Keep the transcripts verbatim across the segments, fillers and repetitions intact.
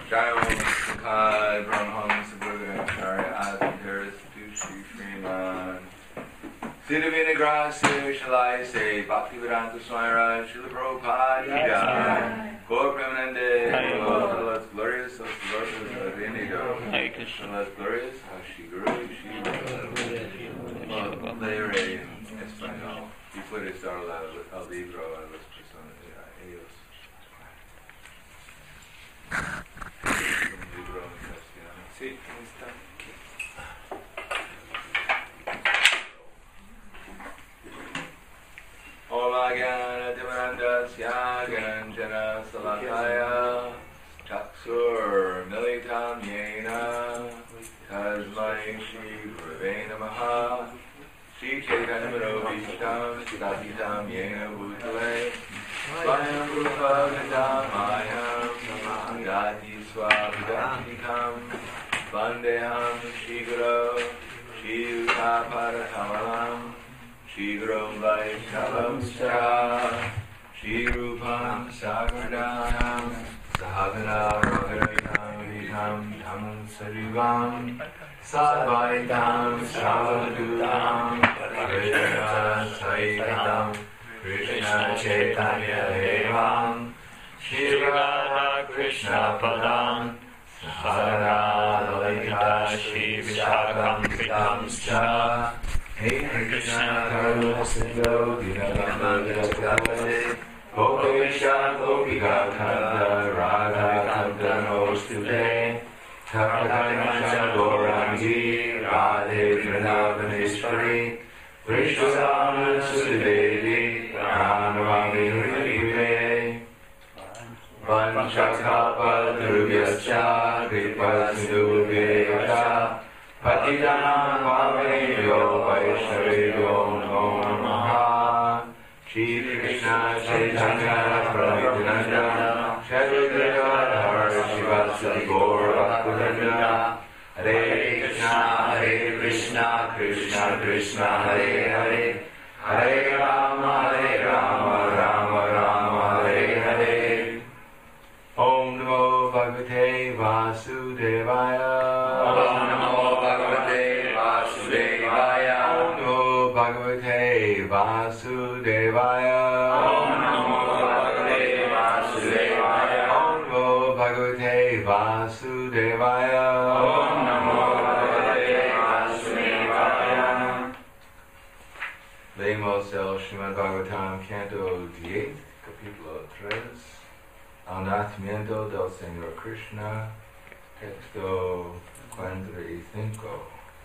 Jai Om Sakai Brahmans Buddha Adhir Dushi Freeman Siddhavina Grasya Shalai Say Bhakti Vedanta Swami Srila Prabhupada Jai Gaur Premanande Lord's glorious, so glorious, the indigo. Lord's glorious, how she grew, she leer en español. Y puede estar al libro a las personas, a ellos. Un libro en castellano. Sí, está aquí. Ola Gana Dimananda Syaganjana Salakaya Chaksur Militam Yena Tasmai Shri Gurave Namaha Shri Chaitanya Manobhishtam Statitam Yena Bhutale Swayam Rupa Vidamayam Samangati Swavidantikam Vandeham Shri Guru Shri Utaparatamalam Shri Guru Vaishnavamscha Shri Rupam Sagradhanam Sahagana Raghavitam Vitam Dhammam Sarivam Sadvaitam Savadutam Krishna Saitam Krishna Chaitanya Devam Shri Radha Krishna Padam Sahara Lalita Shri Vishakam Vitamscha Hey Krishna Karuna Sindho Dinamanda Kapade Gopisha Gopika Kanda Radha Kanda Nostude Takatamacha Gorangi Radhe Vrindavaneshwari Vrishnavana Sudevedi Pranavami Hrive Vanchakalpa Durvyascha Kripa Sindhuvyacha Patitanam Pavanebhyo Vaishnavebhyo Namo Namaha Shri Krishna Chaitanya Prabhu Nityananda Shri Gadadhar Shivasati Gaur Bhaktivinoda Hare Krishna Hare Krishna Krishna Krishna Hare Hare Hare Rama Hare Rama Rama Rama Hare Hare Om Namo Bhagavate Vasudevaya Om Namo Bhagavate Vasudevaya Om Namo Bhagavate Vasudevaya Om Namo Bhagavate Vasudevaya Om Namo Bhagavate Vasudevaya Om Namo Bhagavate Vasudevaya. Leemos el Srimad Bhagavatam, canto diez, capítulo tres, al nacimiento del Señor Krishna, texto cuarenta y cinco.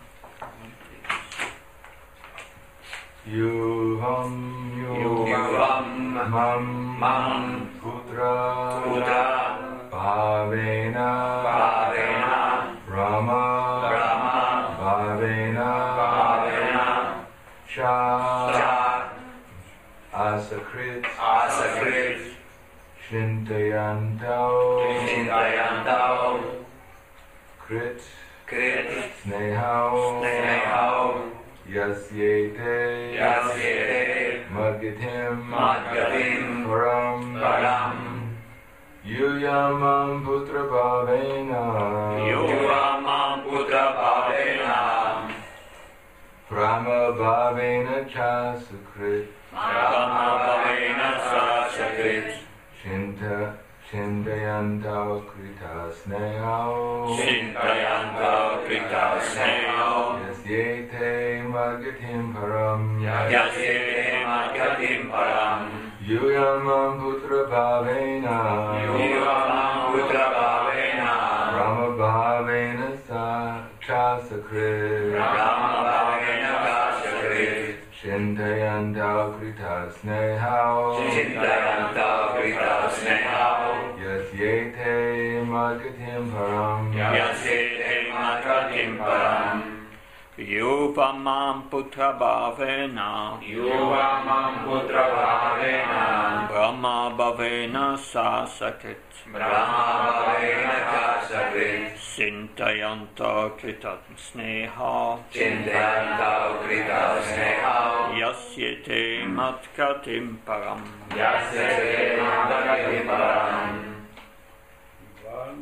Yuvam yuvam mam mam putra putra bhavena bhavena rama rama bhavena bhavena cha cha asakrit asakrit shintayantau shintayantau krit krit snehau snehau Yasyete Yasyete Madgatim Madgatim Param Param Yuyamam Putra Bhavena Yuyamam Putra Bhavena Brahma Bhavena Cha Sukrit Brahma Bhavena Cha Sukrit Shinta Shintayantau Krita Snehau Shintayantau Krita Snehau Yasyete Madgatim Param Yasyete Madgatim Param Yuyamam Putra Bhavena Yuyamam Putra Bhavena Brahma Bhavena Cha Sakrit Brahma Bhavena Cha Sakrit Shintayantau Krita Snehau Shintayantau Krita Snehau Yasyete Madgatim Param Yasyete Madgatim Param Yuvamam Putra Bhavena Yuvamam Putra Bhavena Brahma Bhavena Sasakrit Brahma Bhavena Sasakrit Shintayantau Krita Sneha Shintayantau Krita Sneha Yasyete Madgatim Param Yasyete Madgatim Param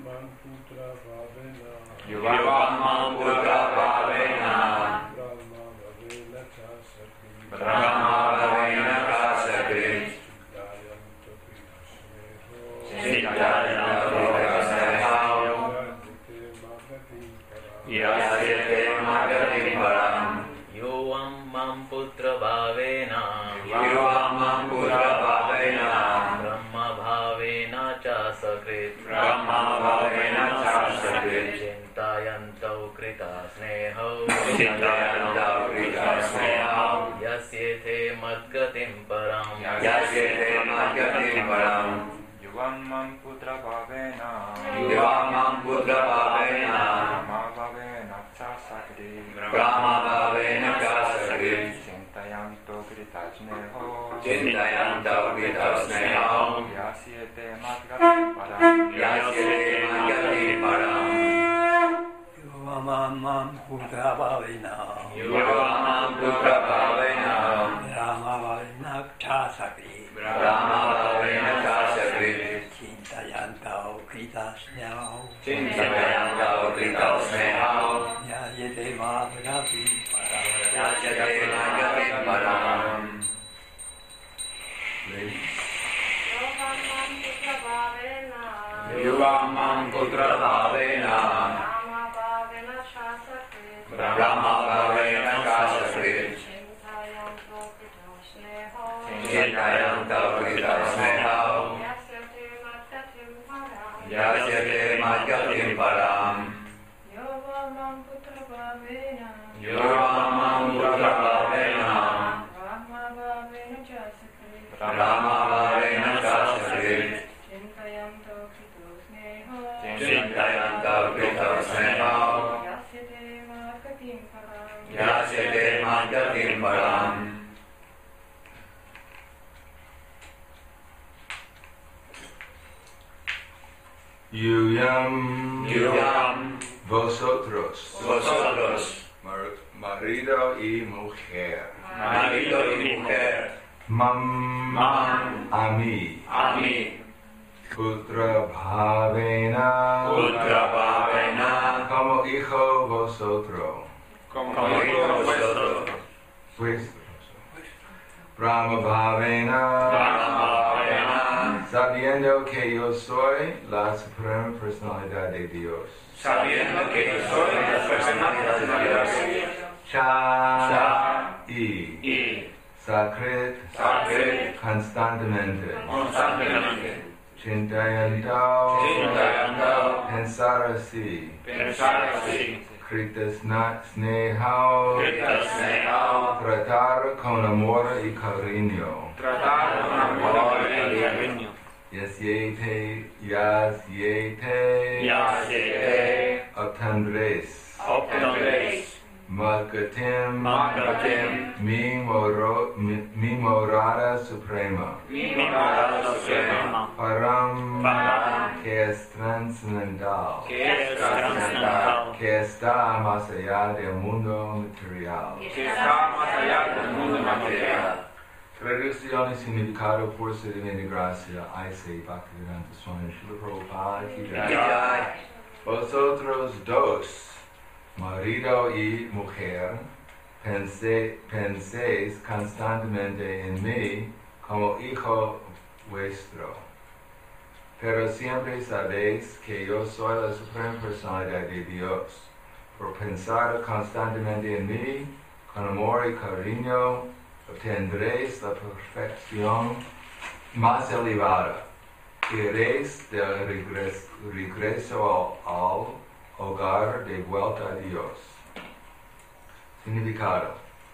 putra bhavena Yuvamam putra bhavena Brahma bhavena cha sakri Siddhayanto kritasneha Yasyate magatim param Yuvamam putra bhavena Yuvamam putra bhavena Brahma bhavena cha sakrit Brahma bhavena cha sakrit Chintayanto kritasneho Siddhayanto kritasneha Yasyate madgatim param Yasyate magatim param Yuvamam putra bhavena Yuvamam putra bhavena Brahma bhavena cha sakri Brahma bhavena cha sakrit Chintayanto kritasneho Chintayanto kritasneha Yasyate madgatim param Yasyate magatim param Yuvamam putra bhavena Yuvamam putra bhavena Brahma bhavena cha sakri Brahma bhavena cha sakrit Chintayanto kritasneho Chintayanto kritasneha Yasyate madgatim param Yasyate magatim param Yuvamam putra bhavena Brahma bhavena cha sakrit Chintayanto kritasneha Yasyate magatim param Yuvamam putra bhavena Brahma bhavena cha sakrit Chintayanto kritasneha Yasyate magatim param Yuyam, Yuyam, vosotros, vosotros, mar- marido y mujer, marido y mujer, mam, mam, a mí, a mí, putra bhavena, putra bhavena, como hijo vosotros, como como hijos vosotros, vuestros, Brahma bhavena, Brahma bhavena, sabiendo que yo soy la suprema personalidad de Dios, sabiendo que yo soy la personalidad de Dios, Cha, Cha, y, y Sakrit, Sakrit, constantemente, constantemente, Chintayanto, Chintayanto, pensar así, pensar así, Kritasna Snehao, kritasneha, tratar con amor y cariño, tratar con amor y cariño, Yasyete, yasyete, Yasyate, obtendréis, obtendréis, Magatim, Magatim, mi, moro, mi, mi morada suprema, mi morada suprema, Param, Param, que es trascendental, que es trascendental, que está más allá del mundo material. que está más allá del mundo material. Traducción y significado por su divina gracia, I say Bhaktivedanta Swami Srila Prabhupada ki jai. Jai. Vosotros dos, marido y mujer, pensé, penséis constantemente en mí como hijo vuestro. Pero siempre sabéis que yo soy la suprema personalidad de Dios. Por pensar constantemente en mí, con amor y cariño, obtendréis la perfección más elevada. Iréis del regreso, regreso al, al hogar de vuelta a Dios. Significado.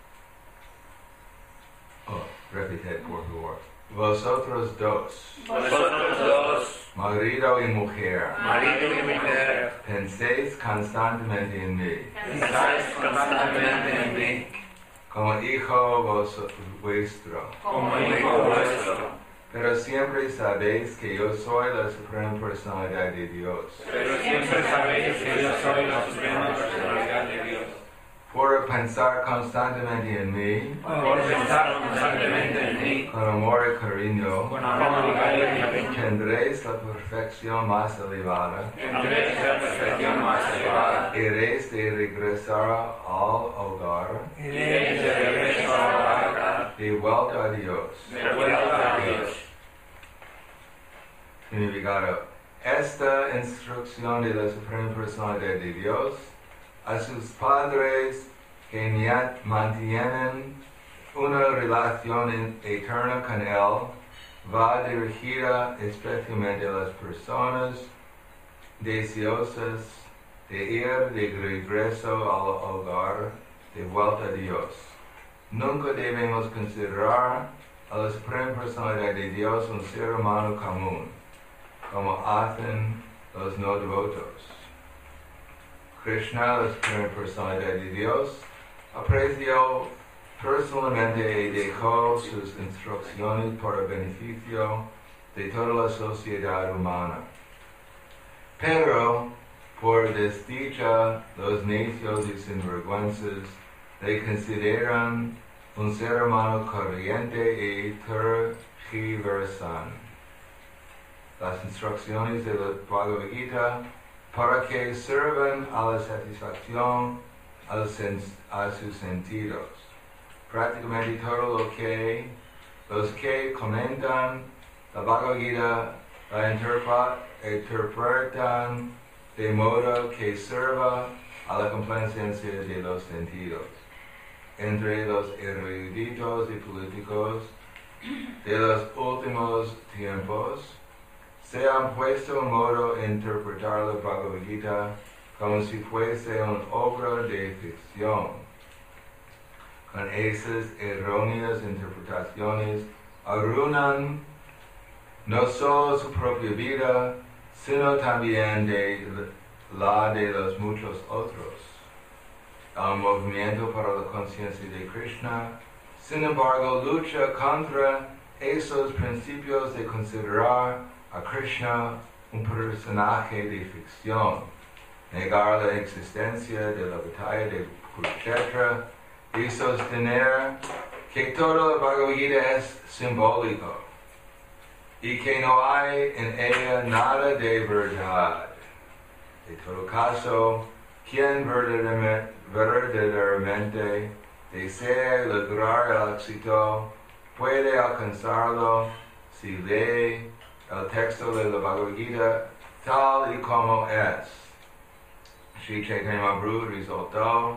Oh, repite por favor. Vosotros dos, Vosotros dos, marido y mujer, marido y mujer, penséis constantemente en mí, pensáis constantemente en mí, como hijo vos, vuestro. como hijo vuestro. Pero siempre sabéis que yo soy la suprema personalidad de Dios. Pero siempre sabéis que yo soy la suprema personalidad de Dios. por pensar constantemente en mí, por pensar constantemente en mí, con amor y cariño, con amor y cariño, tendréis la perfección más elevada, tendréis la perfección más elevada, iréis de regresar al hogar, iréis de regreso al hogar, de vuelta a Dios. de vuelta a Dios. Significado. Esta instrucción de la Suprema Personalidad de Dios a sus padres que mantienen una relación eterna con Él va dirigida especialmente a las personas deseosas de ir de regreso al hogar, de vuelta a Dios. Nunca debemos considerar a la Suprema Personalidad de Dios un ser humano común, como hacen los no devotos. Krishna, la Suprema Personalidad de Dios, apreció personalmente y dejó sus instrucciones para beneficio de toda la sociedad humana. Pero, por desdicha, los necios y sinvergüenzas le consideran un ser humano corriente y tergiversan las instrucciones de la Bhagavad Gita para que sirvan a la satisfacción a, sen a sus sentidos. Prácticamente todo lo que los que comentan la Bhagavad Gita la interpretan de modo que sirva a la complacencia de los sentidos. Entre los eruditos y políticos de los últimos tiempos se han puesto en modo de interpretar la Bhagavad Gita como si fuese una obra de ficción. Con esas erróneas interpretaciones arruinan no solo su propia vida, sino también de la de los muchos otros. El movimiento para la conciencia de Krishna, sin embargo, lucha contra esos principios de considerar a Krishna un personaje de ficción, negar la existencia de la batalla de Kurukshetra y sostener que todo el Bhagavad Gita es simbólico y que no hay en ella nada de verdad. En todo caso, quien verdaderamente, verdaderamente desea lograr el éxito puede alcanzarlo si lee el texto de la Bhagavad Gita tal y como es. Sri Chaitanya Mahaprabhu resaltó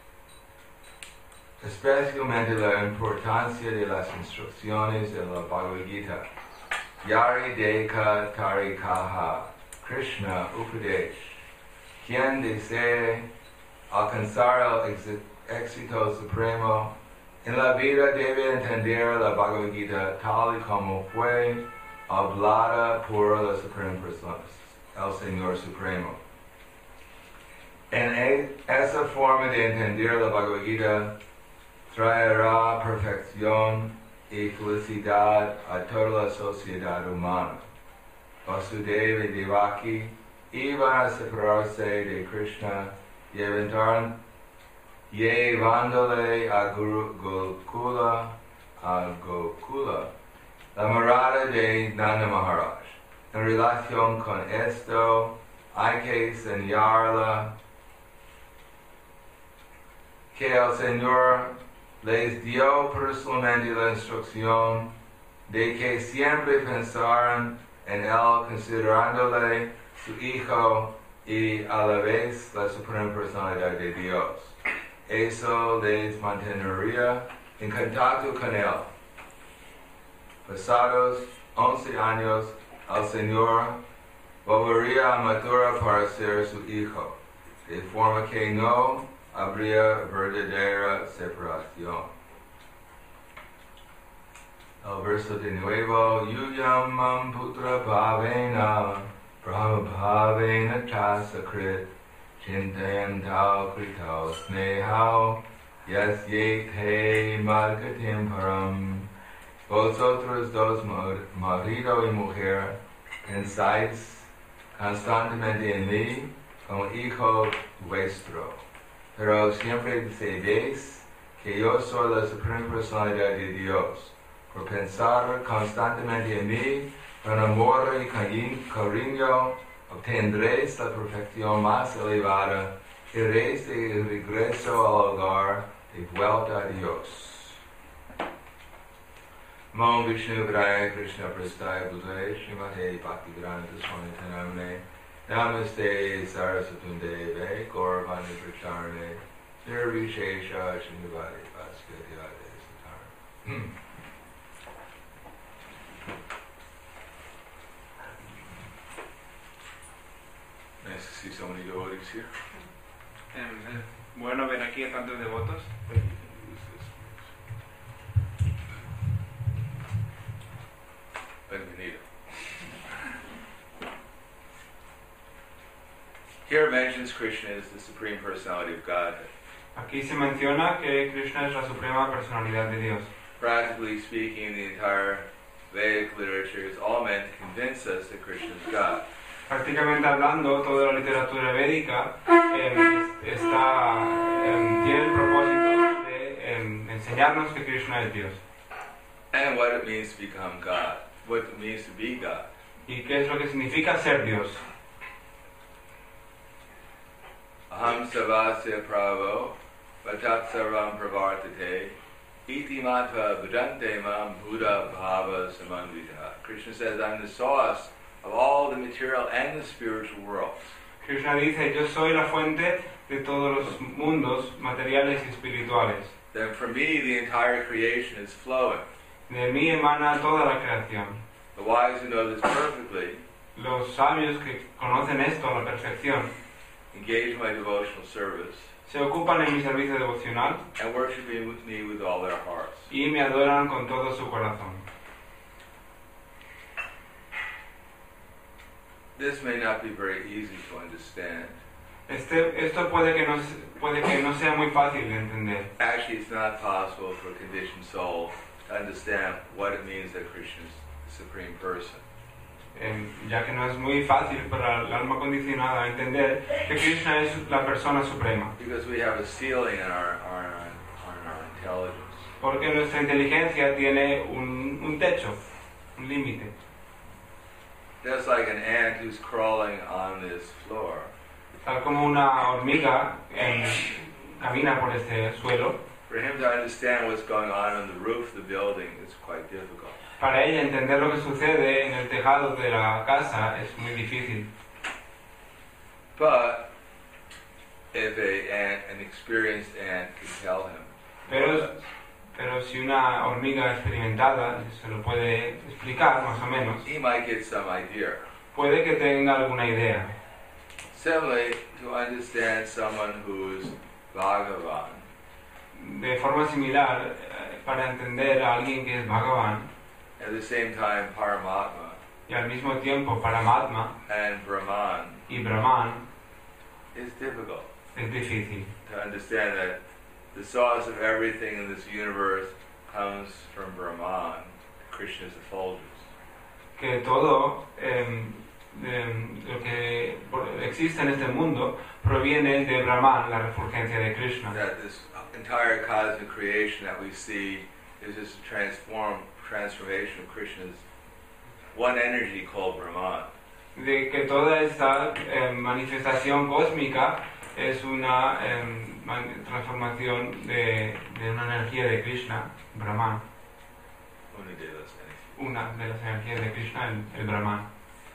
especialmente la importancia de las instrucciones de la Bhagavad Gita. Yari Deka Tarikaha Krishna Upadesh. Quien desee alcanzar el éxito supremo en la vida debe entender la Bhagavad Gita tal y como fue hablada por la Suprema Persona, el Señor Supremo. En esa forma de entender la Bhagavad Gita traerá perfección y felicidad a toda la sociedad humana. Vasudeva y Devaki iban a separarse de Krishna y aventaron llevándole a Gokula, a Gokula, la morada de Nanda Maharaj. En relación con esto, hay que señalarla que el Señor les dio personalmente la instrucción de que siempre pensaran en Él considerándole su Hijo y a la vez la Suprema Personalidad de Dios. Eso les mantendría en contacto con Él. Pasados once años, el Señor volvería a Mathura para ser su Hijo, de forma que no habría verdadera separación. El verso de nuevo, Yuyam Mam Putra Bhavena, Brahma Bhavena Chasakrit, Chintayan Tau Kritau Snehau, Yas Yete Margatim Param. Vosotros dos, marido y mujer, pensáis constantemente en mí como hijo vuestro. pero siempre sabéis que yo soy la suprema personalidad de Dios. Por pensar constantemente en mí, con amor y cariño, obtendréis la perfección más elevada, iréis de regreso al hogar de vuelta a Dios. Namo Vishnu Padaya Krishna Prasthaya Bhutale Srimate Bhaktivedanta Swami Namne Namaste Saraswati Deve Gauravani Pracharane Nirvishesha Srinivadi Bhaskadhyade Satar. Nice to see so many devotees here. Eh, bueno ver aquí a tantos devotos. Bienvenido. Here mentions Krishna as the Supreme Personality of Godhead. Aquí se menciona que Krishna es la suprema personalidad de Dios. Practically speaking, the entire Vedic literature is all meant to convince us that Krishna is God. Prácticamente hablando, toda la literatura védica eh, está, eh, tiene el propósito de eh, enseñarnos que Krishna es Dios. And what it means to become God. What it means to be God. ¿Y qué es lo que significa ser Dios? Aham savasya pravo vatat sarvam pravartate iti mata bhajante mam buddha bhava samandvita. Krishna says, I'm the source of all the material and the spiritual worlds. Krishna dice, yo soy la fuente de todos los mundos materiales y espirituales. Then for me the entire creation is flowing. De mí emana toda la creación. The wise who know this perfectly Los sabios que conocen esto a la perfección engage in my devotional service se ocupan en mi servicio devocional and worship me with, me with all their hearts. y me adoran con todo su corazón. This may not be very easy to understand. Este, esto puede que, no, puede que no sea muy fácil de entender. Actually, it's not possible for a conditioned soul to understand what it means that Krishna is the Supreme Person. Eh, ya que no es muy fácil para el alma condicionada entender que Krishna es la persona suprema. Because we have a ceiling in our, our, on our intelligence. Porque nuestra inteligencia tiene un, un techo, un límite. Just like an ant who's crawling on this floor, Tal como una hormiga eh, camina por este suelo, for him to understand what's going on on the roof of the building is quite difficult. para ella entender lo que sucede en el tejado de la casa es muy difícil. But if a ant, an experienced ant can tell him, Pero, pero si una hormiga experimentada se lo puede explicar más o menos, he might get some idea. puede que tenga alguna idea. Similarly, to understand someone who's Bhagavan, De forma similar, eh, para entender a alguien que es Bhagavan at the same time Paramatma y al mismo tiempo Paramatma and Brahman, y Brahman, is difficult es difícil. to understand that the source of everything in this universe comes from Brahman, Krishna's effulgence. Que todo eh, de, lo que por- existe en este mundo proviene de Brahman, la refulgencia de Krishna. That this entire cosmic creation that we see is just a transform, transformation of Krishna's one energy called Brahman. De que toda esta eh, manifestación cósmica es una eh, man- transformación de, de una energía de Krishna, Brahman, Una de las energías. una de las energías de Krishna, el, el Brahman.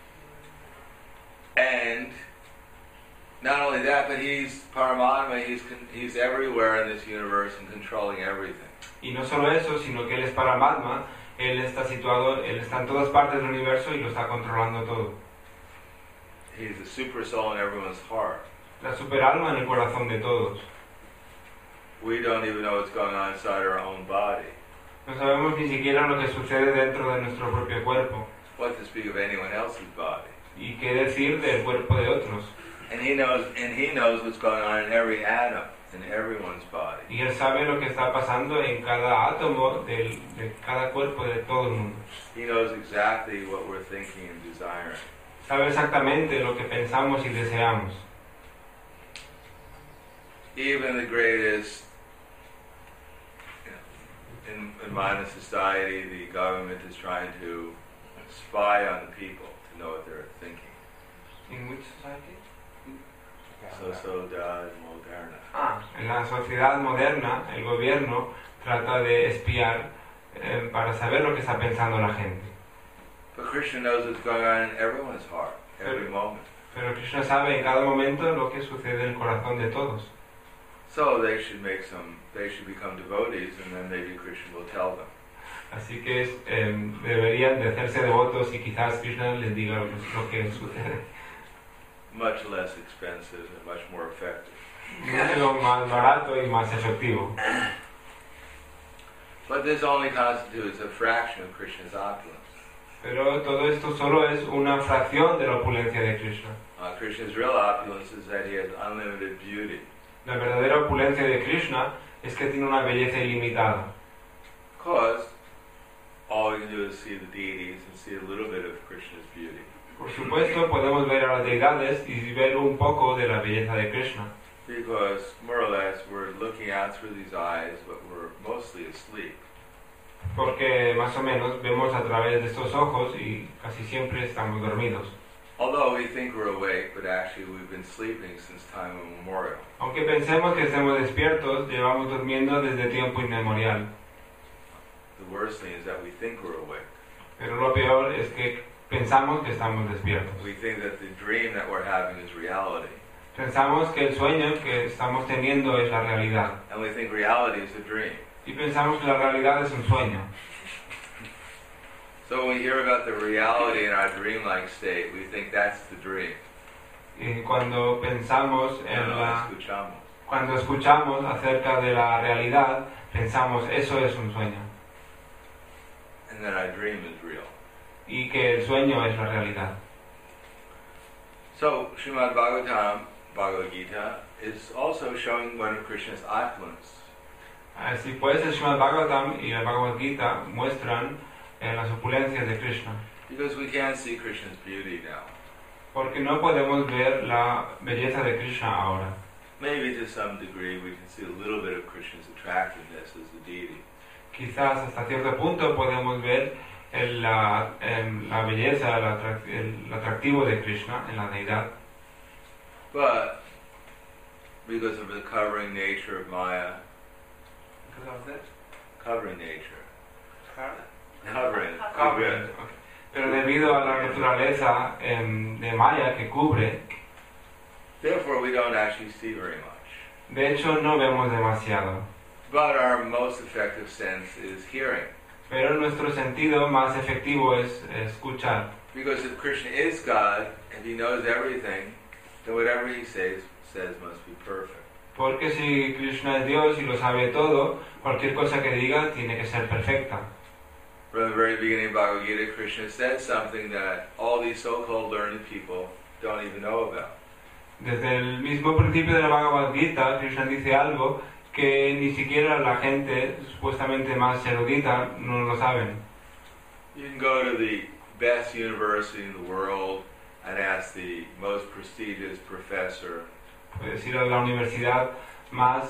And not only that, but he's Paramatma, he's, con- he's everywhere in this universe and controlling everything. Y no solo eso, sino que él es Paramatma, él está situado, él está en todas partes del universo y lo está controlando todo. He's the super soul in everyone's heart. La superalma en el corazón de todos. We don't even know what's going on inside our own body. No sabemos ni siquiera lo que sucede dentro de nuestro propio cuerpo. What to speak of anyone else's body. Y qué decir del cuerpo de otros. And he knows, and he knows what's going on in every atom, in everyone's body. Y él sabe lo que está pasando en cada átomo del, de cada cuerpo de todo el mundo. He knows exactly what we're thinking and desiring. Sabe exactamente lo que pensamos y deseamos. even the greatest, you know, in, in modern society, the government is trying to spy on the people to know what they're thinking. In which society? Sociedad moderna. Ah, en la sociedad moderna, el gobierno trata de espiar eh, para saber lo que está pensando la gente. But Krishna knows what's going on in everyone's heart, every moment. Pero Krishna sabe en cada momento lo que sucede en el corazón de todos. So they should make some, they should become devotees, and then maybe Krishna will tell them. Así que es, eh, deberían de hacerse devotos y quizás Krishna les diga lo que, lo que sucede. Much less expensive and much more effective. Mucho más barato y más efectivo. But this only constitutes a fraction of Krishna's opulence. Pero todo esto solo es una fracción de la opulencia de Krishna. Uh, Krishna's real opulence is that he has unlimited beauty. La verdadera opulencia de Krishna es que tiene una belleza ilimitada. Because all we can do is see the deities and see a little bit of Krishna's beauty. Por supuesto, podemos ver a las deidades y ver un poco de la belleza de Krishna. Because more or less we're looking out through these eyes, but we're mostly asleep. Porque más o menos vemos a través de estos ojos y casi siempre estamos dormidos. Although we think we're awake, but actually we've been sleeping since time immemorial. Aunque pensemos que estemos despiertos, llevamos durmiendo desde tiempo inmemorial. The worst thing is that we think we're awake. Pero lo peor es que pensamos que estamos despiertos. We think that the dream that we're having is reality. Pensamos que el sueño que estamos teniendo es la realidad. And we think reality is a dream. Y pensamos que la realidad es un sueño. So when we hear about the reality in our dreamlike state, we think that's the dream. Y cuando pensamos en No, la... escuchamos. Cuando escuchamos acerca de la realidad, pensamos eso es un sueño. And that our dream is real. Y que el sueño es la realidad. So Srimad Bhagavatam, Bhagavad Gita, is also showing one of Krishna's opulence. Así pues, el Srimad Bhagavatam y el Bhagavad Gita muestran eh, las opulencias de Krishna. Because we can't see Krishna's beauty now. Porque no podemos ver la belleza de Krishna ahora. Maybe to some degree we can see a little bit of Krishna's attractiveness as a deity. Quizás hasta cierto punto podemos ver el, la, el, la belleza, el, atrac el atractivo de Krishna en la deidad. But because of the covering nature of Maya, covering nature, covering, covering. Okay. Pero debido a la naturaleza em, de Maya que cubre, Therefore we don't actually see very much. de hecho no vemos demasiado. But our most effective sense is hearing. Pero nuestro sentido más efectivo es escuchar. Because if Krishna is God, and he knows everything, then whatever he says, says must be perfect. Porque si Krishna es Dios y lo sabe todo, cualquier cosa que diga tiene que ser perfecta. From the very beginning of Bhagavad Gita, Krishna said something that all these so-called learned people don't even know about. Desde el mismo principio de la Bhagavad Gita, Krishna dice algo que ni siquiera la gente supuestamente más erudita no lo saben. You can go to the best university in the world and ask the most prestigious professor, Puedes ir a la universidad más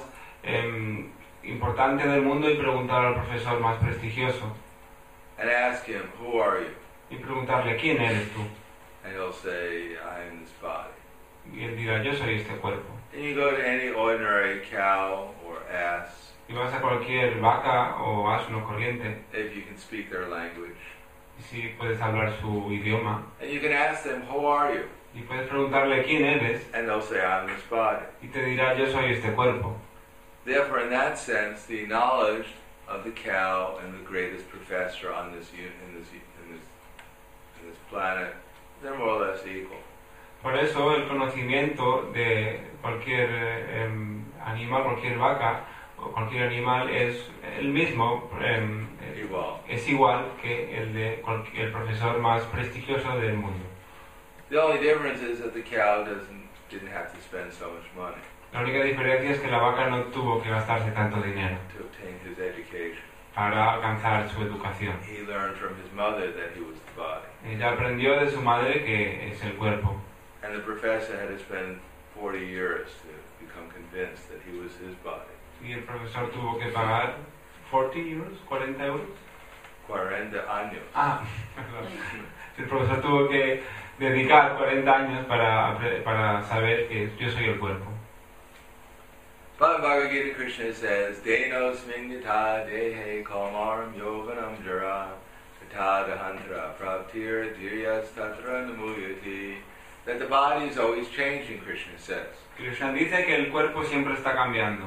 eh, importante del mundo y preguntar al profesor más prestigioso. and ask him, who are you? Y preguntarle, ¿quién eres tú? And he'll say, I am this body. Y él dirá, yo soy este cuerpo. And you go to any ordinary cow or ass, Y vas a cualquier vaca o asno corriente, if you can speak their language, y si puedes hablar su idioma, and you can ask them, who are you? y puedes preguntarle quién eres, And they'll say, I'm this body. y te dirá, yo soy este cuerpo. Therefore, in that sense, the knowledge of the cow and the greatest professor on this un- in this in this in this planet, they're more or less equal. Por eso el conocimiento de cualquier eh, em, animal, cualquier vaca o cualquier animal es el mismo, em, es, Igual. es igual que el de cualquier, el profesor más prestigioso del mundo. The only difference is that the cow doesn't didn't have to spend so much money La única diferencia es que la vaca no tuvo que gastarse tanto dinero to obtain his education. para alcanzar su educación. He learned from his mother that he was the body, Ella aprendió de su madre que es el cuerpo. and the professor had to spend forty years to become convinced that he was his body. Y el profesor tuvo que pagar cuarenta euros, cuarenta euros. cuarenta años. Ah, perdón. El profesor tuvo que dedicar cuarenta años para, para saber que yo soy el cuerpo. But Bhagavad Gita Krishna says, Denos minyata dehe kalmaram yovanam jara tata dahantra praptir diryas tatra namuyati. That the body is always changing, Krishna says. Krishna dice que el cuerpo siempre está cambiando.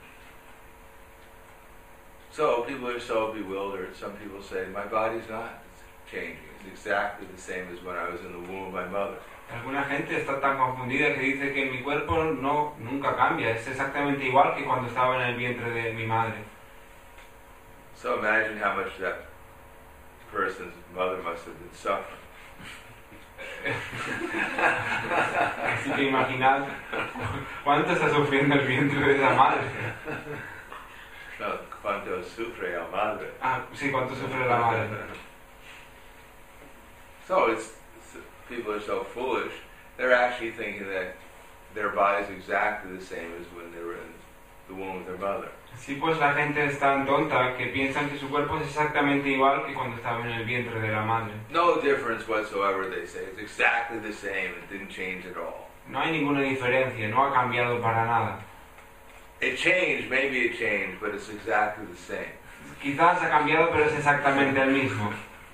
So people are so bewildered. Some people say, my body's not changing. It's exactly the same as when I was in the womb of my mother. Alguna gente está tan confundida que dice que mi cuerpo no, nunca cambia. Es exactamente igual que cuando estaba en el vientre de mi madre. So imagine how much that person's mother must have been suffering. Así que imaginad cuánto está sufriendo el vientre de esa madre. No, cuánto sufre la madre. Ah, sí, cuánto sufre la madre. So it's, it's people are so foolish. They're actually thinking that their body is exactly the same as when they were in the womb of their mother. Sí, pues la gente es tan tonta que piensan que su cuerpo es exactamente igual que cuando estaba en el vientre de la madre. No difference whatsoever, they say. It's exactly the same. It didn't change at all. No hay ninguna diferencia, no ha cambiado para nada. It changed, maybe it changed, but it's exactly the same. Quizás ha cambiado, pero es exactamente el mismo.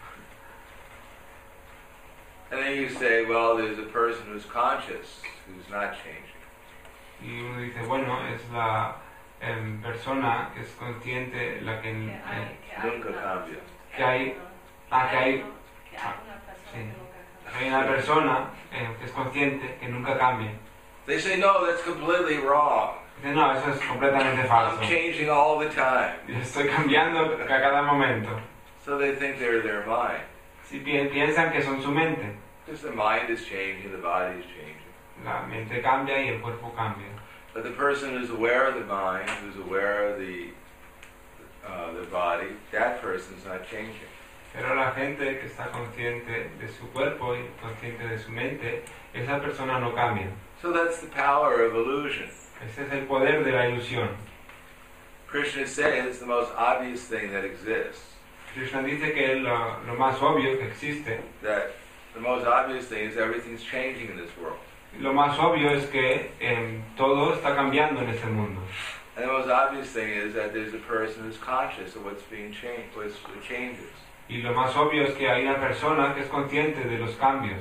And then you say, well, there's a person who's conscious, who's not changing. Y uno dice, bueno, es la eh, persona que es consciente, la que... Eh, Nunca cambia. que hay... Ah, que hay... Ah, sí. Hay una persona eh, que es consciente, que nunca cambia. They say, no, that's completely wrong. Dice, no, eso es completamente falso. I'm changing all the time. Yo estoy cambiando a cada momento. So they think they're their mind. Si pi- piensan que son su mente, Because the mind is changing, the body is changing. la mente cambia y el cuerpo cambia. But the person who's aware of the mind, who's aware of the uh, the body, that person's not changing. Pero la gente que está consciente de su cuerpo y consciente de su mente, esa persona no cambia. So that's the power of illusion. Ese es el poder de la ilusión. Krishna says the most obvious thing that exists. Krishna dice que lo, lo más obvio que existe, That the most obvious thing is everything's changing in this world. lo más obvio es que eh, todo está cambiando en este mundo. And the most obvious thing is that there's a person who's conscious of what's being changed, what's the changes. Y lo más obvio es que hay una persona que es consciente de los cambios.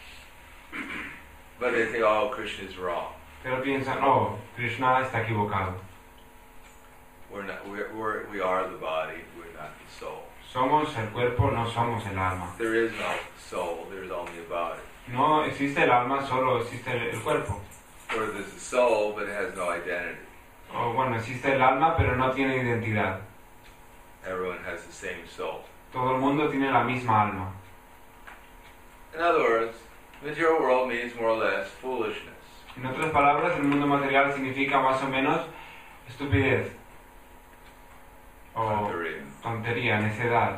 But they think, oh, Krishna is wrong. Pero piensan, oh, Krishna está equivocado. We're not. We're, we're we are the body. We're not the soul. Somos el cuerpo, no somos el alma. There is no soul. There is only a body. No existe el alma, solo existe el, el cuerpo. Or there's a soul, but it has no identity. O bueno, existe el alma, pero no tiene identidad. Everyone has the same soul. Todo el mundo tiene la misma alma. In other words, material world means more or less foolishness. En otras palabras, el mundo material significa más o menos estupidez. O Tontería. tontería, necedad.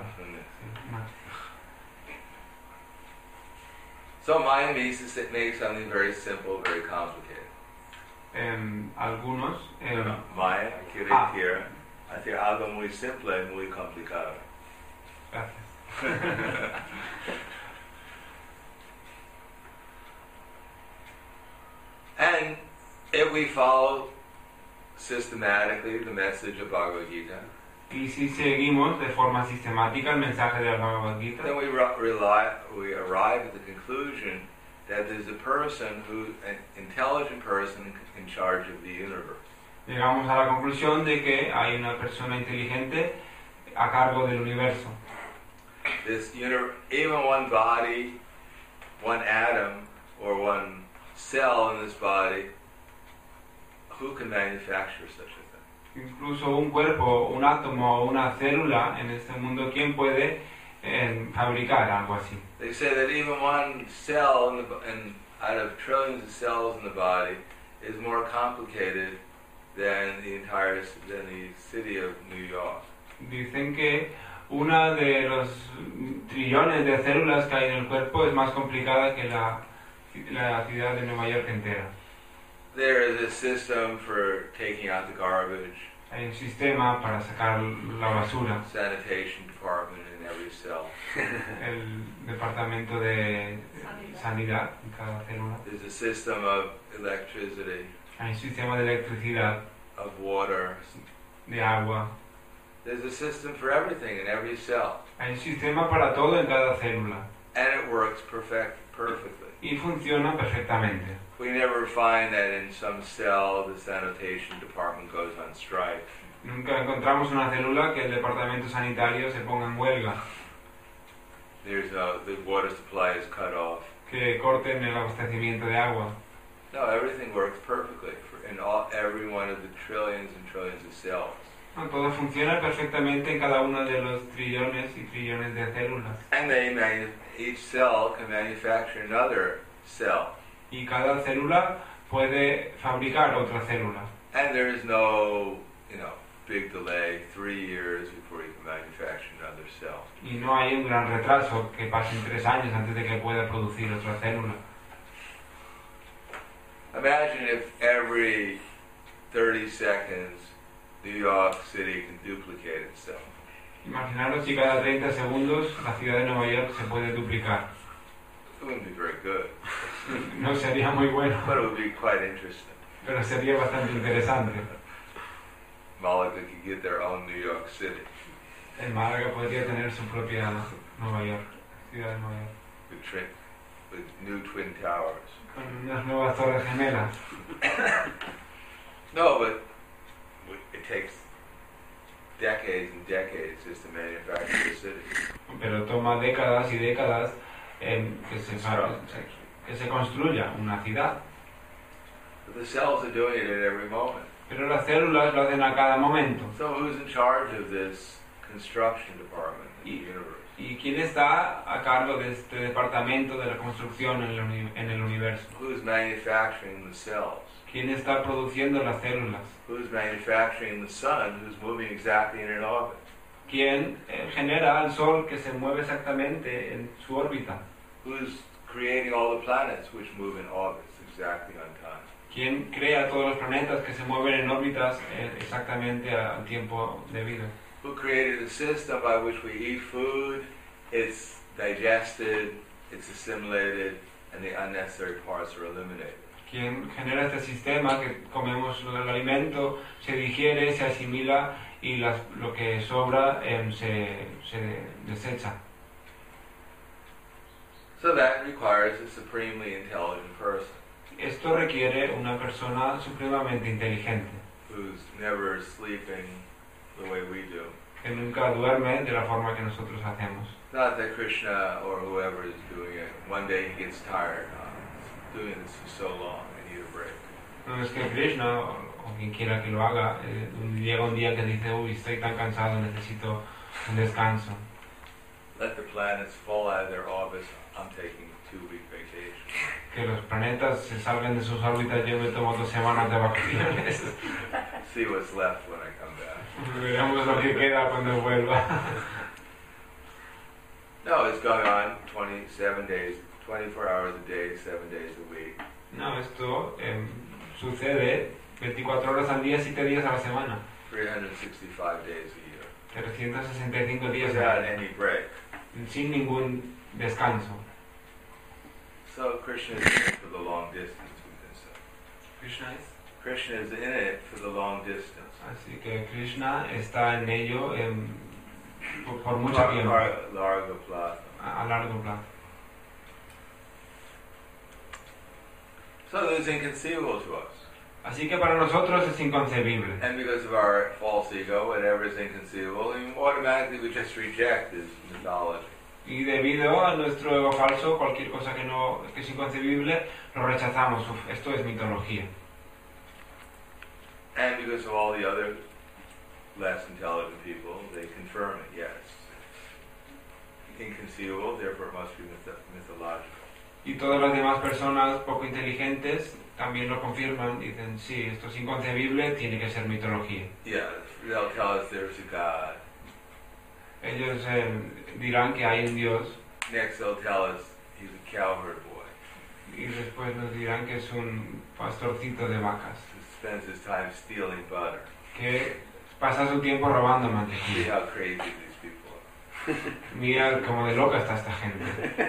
So Maya means to sit- make something very simple, very complicated. Em, algunos, em, Maya quiere Ah. decir hacer algo muy simple y muy complicado. gracias. And if we follow systematically the message of Bhagavad Gita, Y si seguimos de forma sistemática el mensaje de la Bhagavad Gita, then we, re- rely, we arrive at the conclusion that there's a person who, an intelligent person in charge of the universe. llegamos a la conclusión de que hay una persona inteligente a cargo del universo. This uni- even one body, one atom, or one cell in this body, who can manufacture such a thing? Incluso un cuerpo, un átomo o una célula en este mundo, ¿quién puede eh, fabricar algo así? They say that even one cell in the, bo- in, out of trillions of cells in the body is more complicated than the entire c- than the city of New York. Dicen que una de los trillones de células que hay en el cuerpo es más complicada que la, la ciudad de Nueva York entera. There is a system for taking out the garbage, Hay un sistema para sacar la basura. sanitation department in every cell. El departamento de sanidad en cada célula. There's a system of electricity, Hay un sistema de electricidad, of water. de agua. There's a system for everything in every cell. Hay un sistema para todo en cada célula. And it works perfect, perfectly. Y funciona perfectamente. We never find that in some cell the sanitation department goes on strike. Nunca encontramos una célula que el departamento sanitario se ponga en huelga, There's a, the water supply is cut off. que corten el abastecimiento de agua. No, everything works perfectly for, in all, every one of the trillions and trillions of cells. No, todo funciona perfectamente en cada uno de los trillones y trillones de células. And they manu- each cell can manufacture another cell. Y cada célula puede fabricar otra célula. And there is no, you know, big delay, three years before you can manufacture another cell. Y no hay un gran retraso que pasen tres años antes de que pueda producir otra célula. Imagine if every thirty seconds New York City can duplicate itself. Imaginaros si cada treinta segundos la ciudad de Nueva York se puede duplicar. It wouldn't be very good, No sería muy bueno, but it would be quite interesting. pero sería bastante interesante. Malaga could get their own New York City El Málaga podría tener su propia Nueva York, ciudad de Nueva York, with, tri- with new twin towers. con unas nuevas torres gemelas. No, but it takes decades and decades just to manufacture a city. Pero toma décadas y décadas en que se, fa- que se construya una ciudad. But the cells are doing it at every moment. Pero las células lo hacen a cada momento. So who's in charge of this construction department in the Y- universe? ¿Y quién está a cargo de este departamento de la construcción en el, uni- en el universo? Who's manufacturing the cells? ¿Quién está produciendo las células? Who's manufacturing the sun, who's moving exactly in an orbit? ¿Quién eh, genera al Sol que se mueve exactamente en su órbita? Who's creating all the planets which move in orbits exactly on time? ¿Quién crea todos los planetas que se mueven en órbitas eh, exactamente al tiempo debido? Who created a system by which we eat food, it's digested, it's assimilated, and the unnecessary parts are eliminated? ¿Quién genera este sistema que comemos el alimento, se digiere, se asimila y las, lo que sobra eh, se, se desecha? So that requires a supremely intelligent person Esto requiere una persona supremamente inteligente, who's never sleeping the way we do. que nunca duerme de la forma que nosotros hacemos. Not that Krishna or whoever is doing it, one day he gets tired. Uh, doing this for so long, I need a break. No es que Krishna o, o quien quiera que lo haga, eh, llega un día que dice, uy, estoy tan cansado, necesito un descanso. Let the planets fall out of their orbits, I'm taking a two-week vacation. Que los planetas se salgan de sus órbitas, yo me tomo dos semanas de vacaciones. See what's left when I come back. Veremos lo que queda cuando vuelva. No, it's going on twenty-seven days, twenty-four hours a day, seven days a week. No, esto eh, sucede veinticuatro horas al día, siete días a la semana. three hundred sixty-five days a year. trescientos sesenta y cinco días Without al año, any break. sin ningún descanso. So Krishna is in it for the long distance, we can say. Krishna es. Krishna is in it for the long distance. Así que Krishna está en ello em, por, por mucho Lar- tiempo, lar- Larga plata. a, a largo plazo. So it's inconceivable to us. Así que para nosotros es inconcebible. And because of our false ego, whatever is inconceivable, and automatically we just reject this mythology. Y debido a nuestro ego falso, cualquier cosa que no que es inconcebible, lo rechazamos. Uf, esto es mitología. And because of all the other less intelligent people, they confirm it, yes. Inconceivable, therefore it must be myth- mythological. Y todas las demás personas poco inteligentes también lo confirman, dicen, sí, esto es inconcebible, tiene que ser mitología. Yeah, they'll tell us there's a God. Ellos eh, dirán que hay un Dios, Next they'll tell us he's a cowherd boy. y después nos dirán que es un pastorcito de vacas, Who spends his time stealing butter. que pasa su tiempo robando See mantequilla. how crazy these people are. Mira como de loca está esta gente.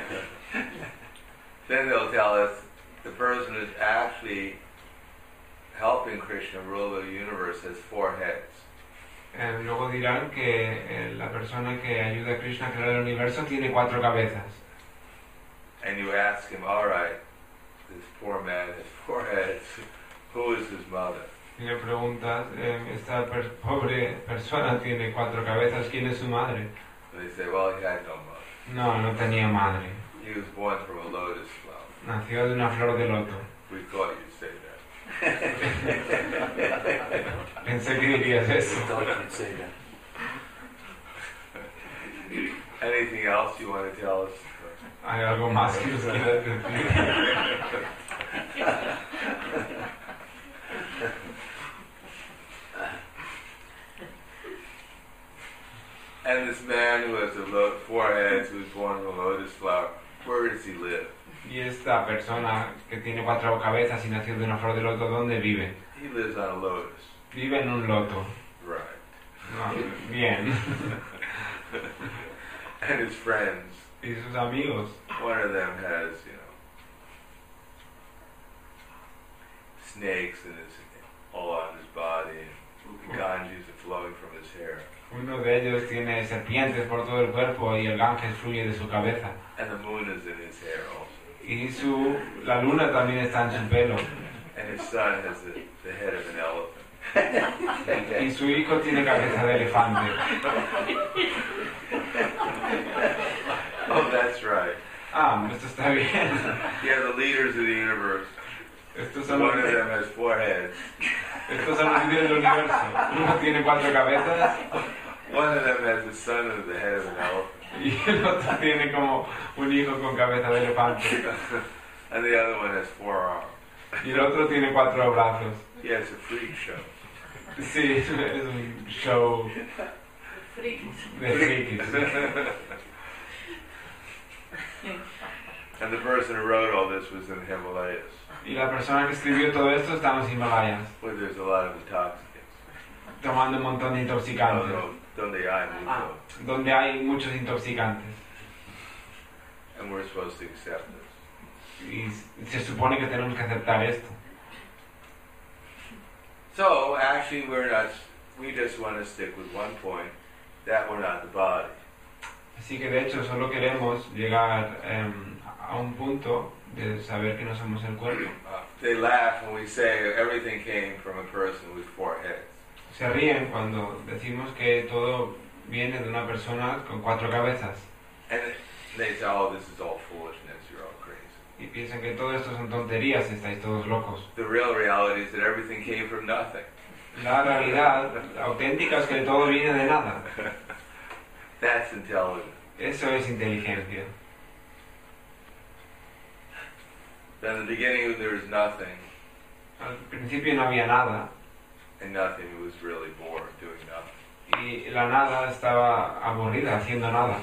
Then they'll tell us the person who's actually helping Krishna rule the universe has four heads. Eh, luego dirán que eh, la persona que ayuda a Krishna a crear el universo tiene cuatro cabezas. And you ask him, all right, this poor man has four heads. Who is his mother? Y le preguntas, eh, esta per- pobre persona tiene cuatro cabezas, ¿quién es su madre? And they say, well, he had no mother. No, no tenía madre. He was born from a lotus flower. Nació de una flor de loto. We thought you'd say that. Pensé que dirías eso. Anything else you want to tell us? ¿Hay algo más que nos quieras decir? And this man who has a lo- four heads, who was born from a lotus flower, where does he live? Y esta persona que tiene cuatro cabezas y nació de una flor de loto, ¿dónde vive? He lives on a lotus. Vive en un loto. Right. No, bien. And his friends, Y sus amigos. one of them has, you know, snakes in his, all on his body, and Ganges are flowing from his hair. Uno de ellos tiene serpientes por todo el cuerpo y el Ganges fluye de su cabeza. And the moon is in his hair also. Y su, la luna también está en su pelo. And his son has the, the head of an elephant. Y su hijo tiene cabeza de elefante. Oh, that's right. Ah, esto está bien. Yeah, the leaders of the universe. Estos son los, One of them has four heads. estos son los líderes del universo. Uno tiene cuatro cabezas One of them has the son of the head of an elephant. y el otro tiene como un hijo con cabeza de elefante. And the other one has four arms. Y el otro tiene cuatro brazos. He has a freak show. Sí, es un show de frikis. And the person who wrote all this was in the Himalayas, Y la persona que escribió todo esto está en los Himalayas, where there's a lot of intoxicants. tomando un montón de No, intoxicantes, no, donde hay mucho. donde hay muchos intoxicantes. And we're supposed to accept this. Y se supone que tenemos que aceptar esto. So, actually, we're not, we just want to stick with one point, that we're not the body. Así que de hecho solo queremos llegar eh, a un punto de saber que no somos el cuerpo. Uh, they laugh when we say everything came from a person with four heads. Se ríen cuando decimos que todo viene de una persona con cuatro cabezas And they say, oh, this is all foolishness, you're all crazy. y piensan que todo esto son tonterías, estáis todos locos. The real reality is that everything came from nothing. La realidad auténtica es que todo viene de nada. That's intelligence. Eso es inteligencia. Then in the beginning there was nothing, Al principio no había nada and nothing was really bored doing nothing. y la nada estaba aburrida haciendo nada.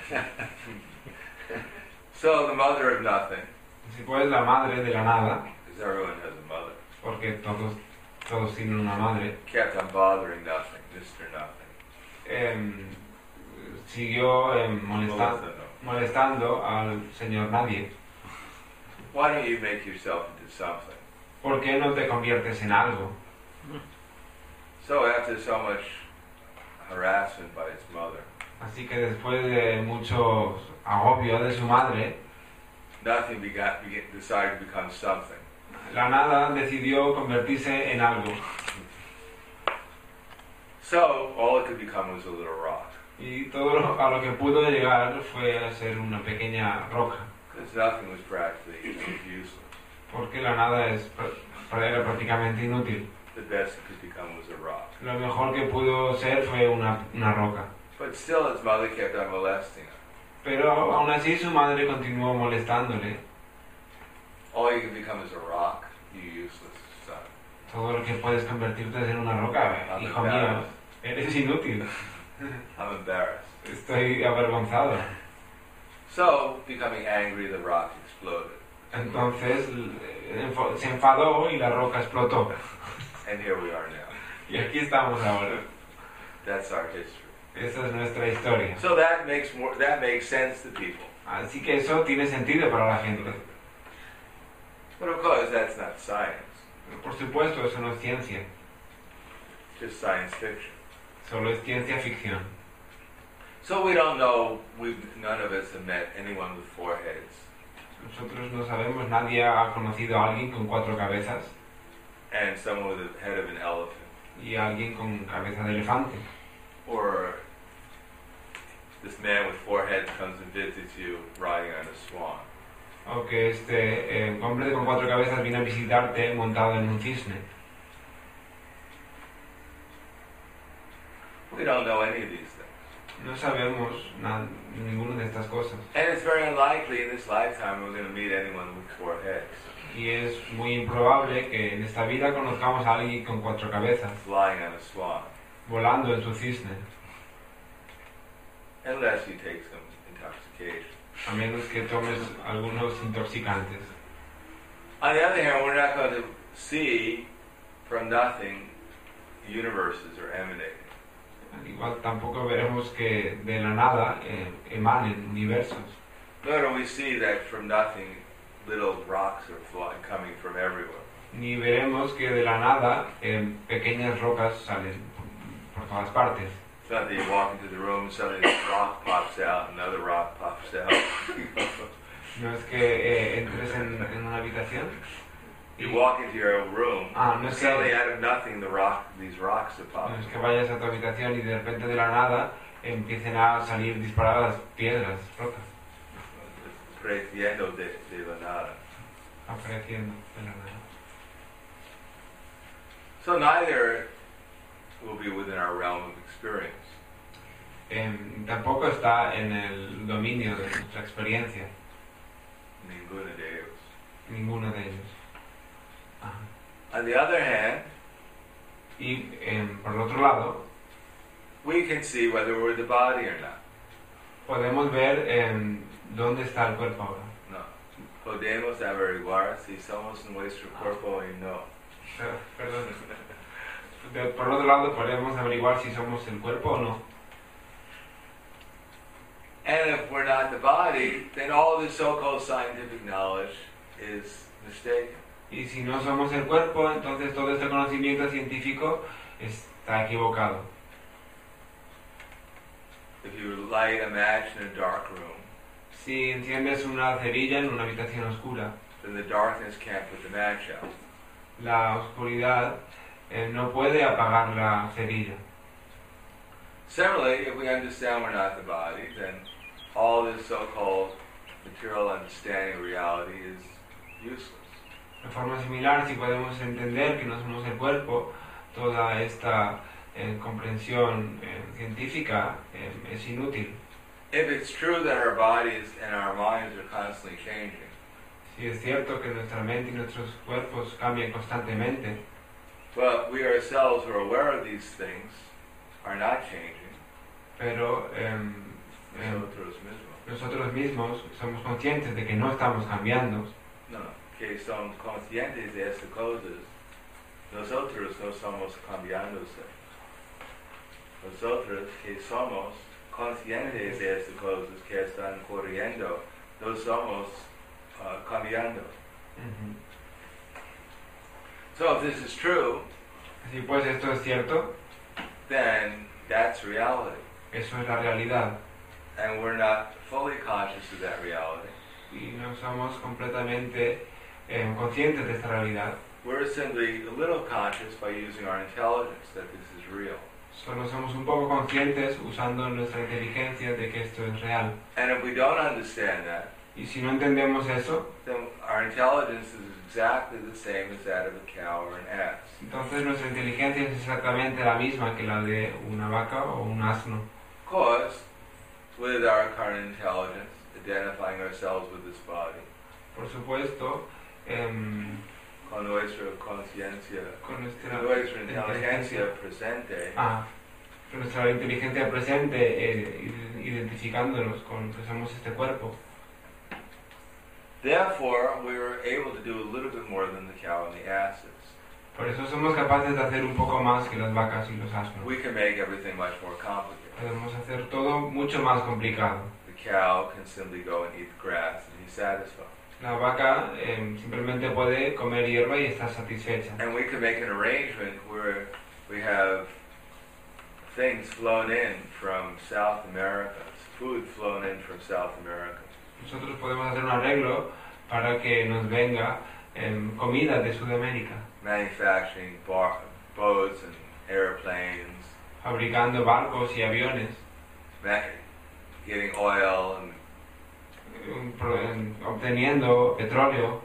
So the mother of nothing, Si pues la madre de la nada, because everyone has a mother, porque todos, todos tienen una madre, kept on bothering nothing, Mister Nothing. em, siguió em, molesta- Melissa, no. molestando al señor Nadie. Why don't you make yourself into something? ¿Por qué no te conviertes en algo? So after so much harassment by its mother, Así que después de mucho agobio de su madre, nothing began, began, decided to become something. la nada decidió convertirse en algo. So all it could become was a little rock, Y todo lo- a lo que pudo llegar fue a ser una pequeña roca. because nothing was practically useless. Porque la nada es, pr- era prácticamente inútil. The best it could become was a rock. Lo mejor que pudo ser fue una, una roca. But still his mother kept on molesting him. Pero aún así su madre continuó molestándole. All you can become is a rock, you useless son. Todo lo que puedes convertirte es en una roca, hijo mío. Eres inútil. I'm embarrassed. Estoy avergonzado. So, becoming angry, the rock exploded. Entonces l- enfo- se enfadó y la roca explotó. And here we are now. Y aquí estamos ahora. That's our history. Esa es nuestra historia. So that makes more that makes sense to people. Así que eso tiene sentido para la gente. But of course that's not science. Pero por supuesto, eso no es ciencia. Just science fiction. Solo es ciencia ficción. So we don't know, we none of us have met anyone with four heads. Nosotros no sabemos, nadie ha conocido a alguien con cuatro cabezas And someone with the head of an elephant. y a alguien con cabeza de elefante. Or this man with four heads comes and visits you riding on a swan. O que este eh, hombre con cuatro cabezas viene a visitarte montado en un cisne. We don't know any of these things. No sabemos na- ninguna de estas cosas. And it's very unlikely in this lifetime we're going to meet anyone with four heads Y es muy improbable que en esta vida conozcamos a alguien con cuatro cabezas, flying on a swan. volando en su cisne, Unless you take some intoxication. a menos que tomes algunos intoxicantes. On the other hand, we're not going to see from nothing universes are emanating. Al igual tampoco veremos que de la nada eh, emanen universos. Nor do we see that from nothing little rocks are flying, coming from everywhere. Ni veremos que de la nada eh, pequeñas rocas salen por, por todas partes. It's not that you walk into the room and suddenly this rock pops out, another rock pops out. No es que eh, entres en, en una habitación You walk into your room, Ah, no and es suddenly que, out of nothing, the rock, these rocks have popped. no es que vayas a tu habitación y de repente de la nada empiecen a salir disparadas piedras, rocas, Creciendo de, de la nada. apareciendo de la nada. So neither will be within our realm of experience. Em, tampoco está en el dominio de nuestra experiencia, Ninguna de ellos. ninguno de ellos. Ajá. On the other hand, Y em, por el otro lado, we can see whether we're the body or not. podemos ver em, dónde está el cuerpo ahora. No. Podemos averiguar si somos nuestro cuerpo y no. Eh, Perdón. De- por otro lado, podemos averiguar si somos el cuerpo o no. And if we're not the body, then all this so-called scientific knowledge is mistaken. Y si no somos el cuerpo, entonces todo este conocimiento científico está equivocado. If you light a match in a dark room, Si enciendes una cerilla en una habitación oscura, then the darkness can't put the match out. la oscuridad eh, no puede apagar la cerilla. Similarly, if we understand we're not the body, then all this so-called material understanding of reality is useless. De forma similar, si podemos entender que no somos el cuerpo, toda esta eh, comprensión eh, científica eh, es inútil. If it's true that our bodies and our minds are constantly changing, Si es cierto que nuestra mente y nuestros cuerpos cambian constantemente, but we ourselves who are aware of these things are not changing, pero em, em, nosotros mismos. nosotros mismos somos conscientes de que no estamos cambiando, No, que son conscientes de estas cosas, nosotros no somos cambiándose. Nosotros que somos conscientes de estas cosas que están ocurriendo, no somos uh, cambiando. Ujú. So if this is true, Si pues esto es cierto, then that's reality. eso es la realidad. And we're not fully conscious of that reality. Y no somos completamente eh, conscientes de esta realidad. We're simply a little conscious by using our intelligence that this is real. Solo somos un poco conscientes usando nuestra inteligencia de que esto es real. And if we don't understand that, Y si no entendemos eso, then our intelligence is exactly the same as that of a cow or an ass. entonces nuestra inteligencia es exactamente la misma que la de una vaca o un asno. Of course, with our current intelligence, identifying ourselves with this body, Por supuesto, em, con nuestra conciencia, con nuestra, con nuestra inteligencia presente, ah, con nuestra inteligencia presente, eh, id- identificándonos con que somos este cuerpo, Therefore, we were able to do a little bit more than the cow and the asses. Por eso somos capaces de hacer un poco más que las vacas y los asnos. We can make everything much more complicated. Podemos hacer todo mucho más complicado. The cow can simply go and eat the grass and be satisfied. La vaca eh, simplemente puede comer hierba y estar satisfecha. And we can make an arrangement where we have things flown in from South America, food flown in from South America. Nosotros podemos hacer un arreglo para que nos venga eh, comida de Sudamérica, Manufacturing bar- boats and airplanes, fabricando barcos y aviones, ma- getting oil and eh, pro- eh, obteniendo petróleo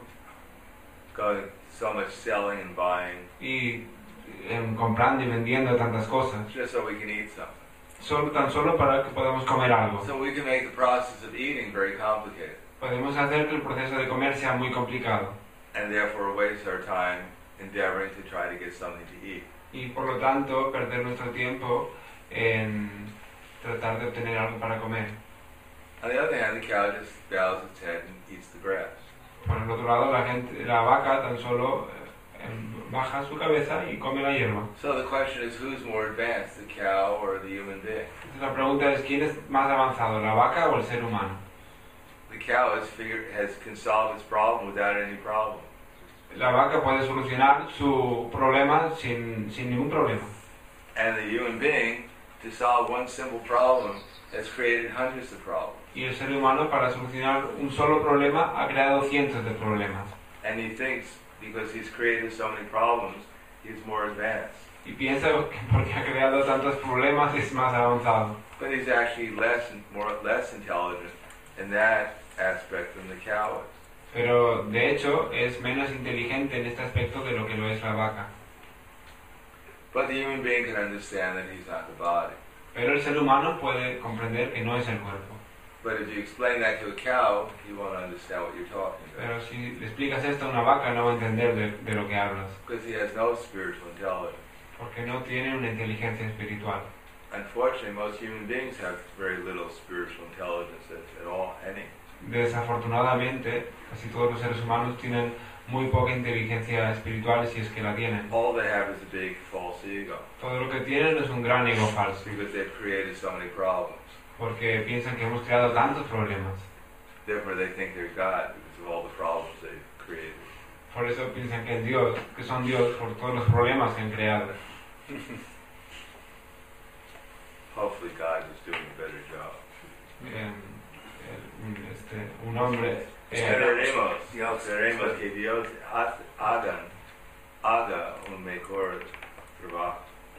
going so much selling and buying y eh, comprando y vendiendo tantas cosas, just so we can eat something. solo, tan solo para que podamos comer algo. So we can make the process of eating very complicated Podemos hacer que el proceso de comer sea muy complicado and therefore waste our time endeavoring to try to get something to eat. y por lo tanto perder nuestro tiempo en tratar de obtener algo para comer. On the other hand, the cow just bows its head and eats the grass. Por el otro lado, la, gente, la vaca tan solo eh, baja su cabeza y come la hierba. So the question is, who's more advanced, the cow or the human being? Entonces la pregunta es, ¿quién es más avanzado, la vaca o el ser humano? The cow has figured, has can solve its problem without any problem. La vaca puede solucionar su problema sin, sin ningún problema. And the human being, to solve one simple problem, has created hundreds of problems. Y el ser humano, para solucionar un solo problema, ha creado cientos de problemas. And he thinks, because he's created so many problems, he's more advanced. Y piensa que porque ha creado tantos problemas es más avanzado. But he's actually less and more less intelligent in that aspect than the cow is. Pero de hecho es menos inteligente en este aspecto de lo que lo es la vaca. But the human being can understand that he's not the body. Pero el ser humano puede comprender que no es el cuerpo. But if you explain that to a cow, he won't understand what you're talking about. Pero si le explicas esto a una vaca no va a entender de, de lo que hablas. Because he has no spiritual intelligence. Porque no tiene una inteligencia espiritual. Unfortunately, most human beings have very little spiritual intelligence at, at all, any. Desafortunadamente, casi todos los seres humanos tienen muy poca inteligencia espiritual si es que la tienen. All they have is a big false ego. Todo lo que tienen es un gran ego falso. Because they've created so many problems. Porque piensan que hemos creado tantos problemas. Therefore, they think they're God because of all the problems they've created. Por eso piensan que es Dios, que son Dios por todos los problemas que han creado. Hopefully, God is doing a better job. Eh, un, este, un hombre... eh, Esperemos, esperemos que Dios ha- haga, haga un mejor trabajo.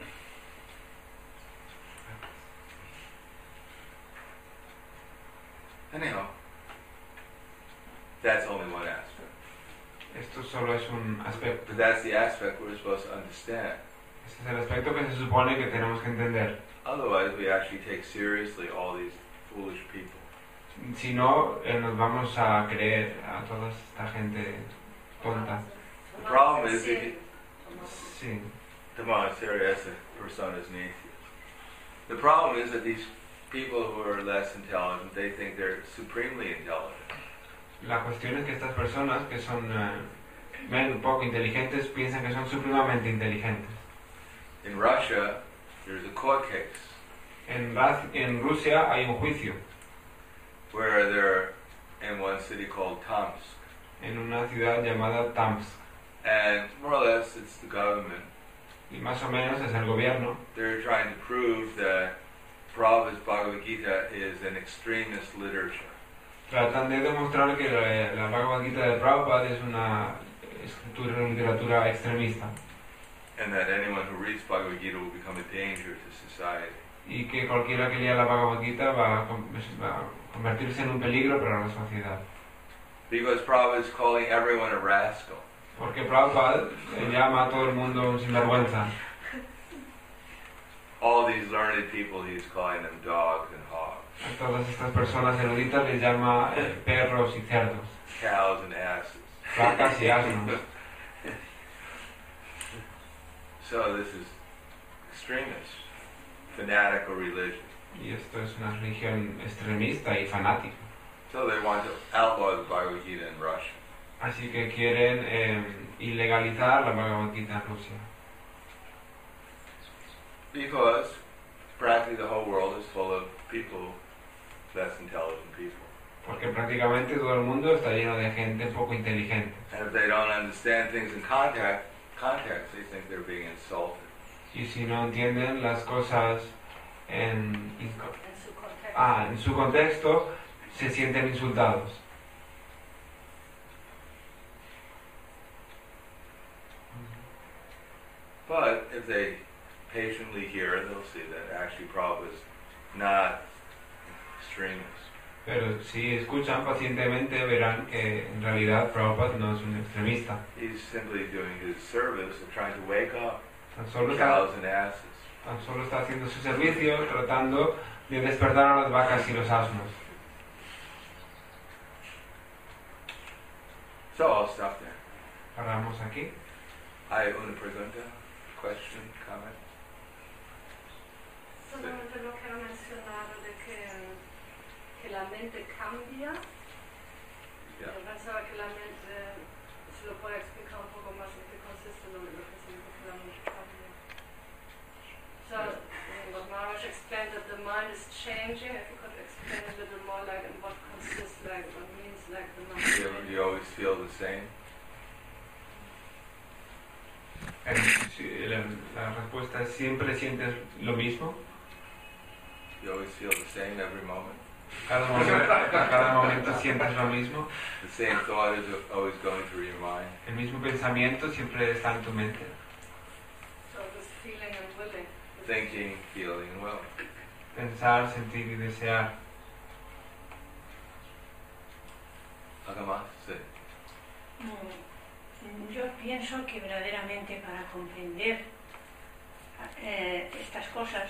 Anyhow, that's only one aspect. esto solo es un aspecto. But that's the aspect we're supposed to understand. Este es el aspecto que se supone que tenemos que entender. Otherwise, we actually take seriously all these foolish people. Si no, eh, nos vamos a creer a toda esta gente tonta. The problem is, if you, Sí. Tomás, esa persona es necia. The problem is that these people who are less intelligent, they think they're supremely intelligent. La cuestión es que estas personas que son eh, men- poco inteligentes piensan que son supremamente inteligentes. In Russia, there's a court case En, Raz- en Rusia hay un juicio where they're in one city called Tomsk. en una ciudad llamada Tomsk And more or less, it's the government. y más o menos es el gobierno. They're trying to prove that Prabhupada's Bhagavad Gita is an extremist literature. Tratan de demostrar que la, la Bhagavad Gita de Prabhupada es una escritura, una literatura extremista And that anyone who reads Bhagavad Gita will become a danger to society. y que cualquiera que lea la Bhagavad Gita va a, con- va a convertirse en un peligro para la sociedad. Because Prabhupada is calling everyone a rascal. Porque Prabhupada eh, llama a todo el mundo un sinvergüenza. All these learned people, he's calling them dogs and hogs, A todas estas personas eruditas les llama eh, perros y cerdos, cows and asses. vacas y asnos. So this is extremist, fanatical religion. Y esto es una religión extremista y fanática. So they want to outlaw the Bhagavad Gita in Russia. Así que quieren eh, ilegalizar la Bhagavad Gita en Rusia. Because practically the whole world is full of people, less intelligent people. Porque prácticamente todo el mundo está lleno de gente poco inteligente. And if they don't understand things in contact, context, they think they're being insulted. Y si no entienden las cosas en, En su contexto. ah, en su contexto, se sienten insultados. But if they patiently hear, they'll see that actually Prabhupada is not extremist. Pero si escuchan pacientemente verán que en realidad Prabhupada no es un extremista. He's simply doing his service of trying to wake up Tan solo está, cows and asses. tan solo está haciendo su servicio tratando de despertar a las vacas y los asnos. So I'll stop there. Paramos aquí. Hay una pregunta, question, comment? Solamente lo que ha mencionado de que, que la mente cambia. Yeah. Yo pensaba que la mente, se lo puede explicar un poco más en qué consiste lo, lo que significa que la mente cambia. So, what Maharaj explained that the mind is changing, if you could explain a little more like in what consists, like what means like the mind You, changing. you always feel the same? Eh, si- la, la respuesta es siempre sientes lo mismo. You always feel the same every moment? Cada momento, a cada momento sientes lo mismo. The same thought is always going through your mind? El mismo pensamiento siempre está en tu mente. So this feeling and willing. Thinking, feeling, and willing. Pensar, sentir y desear. ¿Algo más? Sí. Mm, Yo pienso que verdaderamente para comprender eh, estas cosas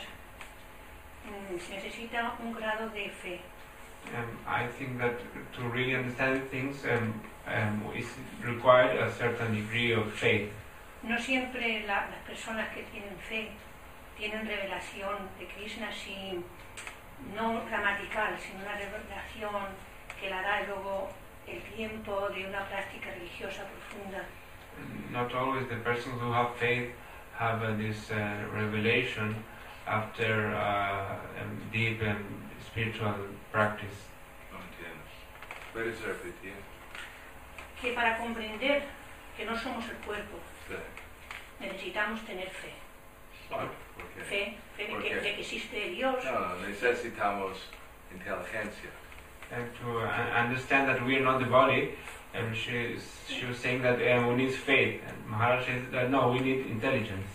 mm, se necesita un grado de fe. Um, I think that to really understand things um, um, is required a certain degree of faith. No siempre la- las personas que tienen fe tienen revelación de Krishna, sin, no gramatical, sino una revelación que la da luego el tiempo de una práctica religiosa profunda. Not always the persons who have faith have uh, this uh, revelation after uh, um, deep and spiritual practice. No entiendo. Puedes repetir. Que para comprender que no somos el cuerpo, Sí. necesitamos tener fe. ¿Por qué? Fe, fe de ¿Por que, qué? de que existe Dios. No, necesitamos inteligencia. And to uh, understand that we are not the body, and she, she was saying that um, we need faith. And Maharaj says that no, we need intelligence.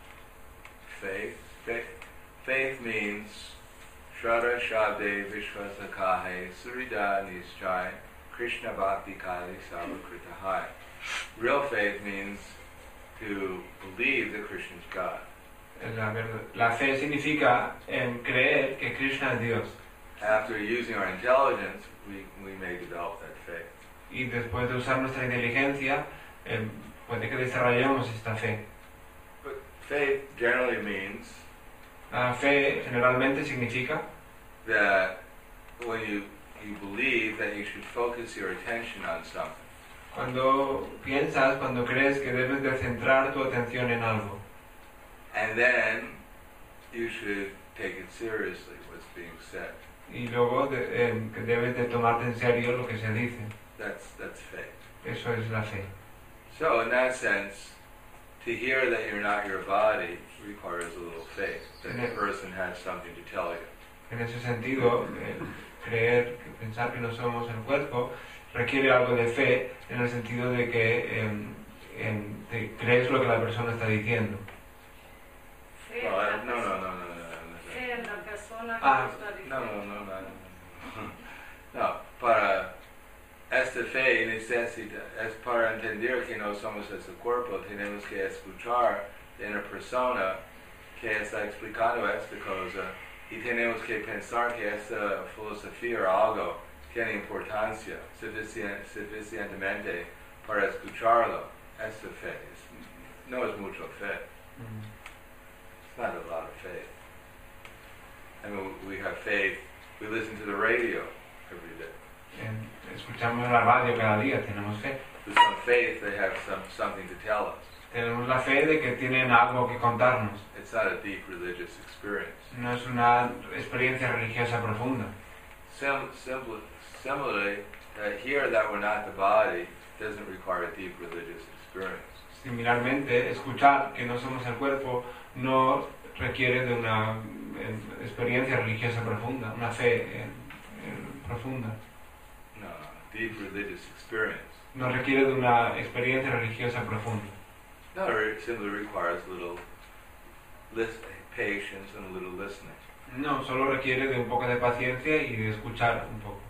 Faith. Faith, faith means Shraddha Shabde Vishvasa Kahe Surida Nischai Krishna Bhakti Kali Savakrita Hai. Real faith means to believe that Krishna is God. La, verdad, la fe significa um, creer que Krishna es Dios. After using our intelligence, we, we may develop that faith. Y después de usar nuestra inteligencia, um, puede que desarrollemos esta fe. But faith generally means La fe generalmente significa that when you, you believe that you should focus your attention on something. cuando piensas, cuando crees que debes de centrar tu atención en algo. And then you should take it seriously, what's being said. Y luego de- em, que debes de tomarte en serio lo que se dice. That's, that's faith. Eso es la fe. So in that sense, to hear that you're not your body requires a little faith, that the person has something to tell you. En ese sentido, eh, creer, pensar que no somos el cuerpo, requiere algo de fe en el sentido de que em, em, te crees lo que la persona está diciendo. Fe Well, I- en no, la no, perso- no, no, no, no. fe en la persona que Ah, lo está no, diciendo. no, no, no, no. No, para esta fe necesita, es para entender que no somos ese cuerpo, tenemos que escuchar de una persona que está explicando esta cosa y tenemos que pensar que esta filosofía o algo tiene importancia suficien- suficientemente para escucharlo. Esta fe es- no es mucho fe. It's not a lot of faith. I mean, we have faith. We listen to the radio every day. eh, escuchamos la radio cada día, tenemos fe. With some faith, they have some, something to tell us. Tenemos la fe de que tienen algo que contarnos. It's not a deep religious experience. No es una experiencia religiosa profunda. Sim, simply, similarly, uh, here that we're not the body doesn't require a deep religious experience. Similarmente, escuchar que no somos el cuerpo no requiere de una eh, experiencia religiosa profunda, una fe eh, eh, profunda. No, deep religious experience. No requiere de una experiencia religiosa profunda. No, it simply requires a little list, patience and a little listening. No, solo requiere de un poco de paciencia y de escuchar un poco.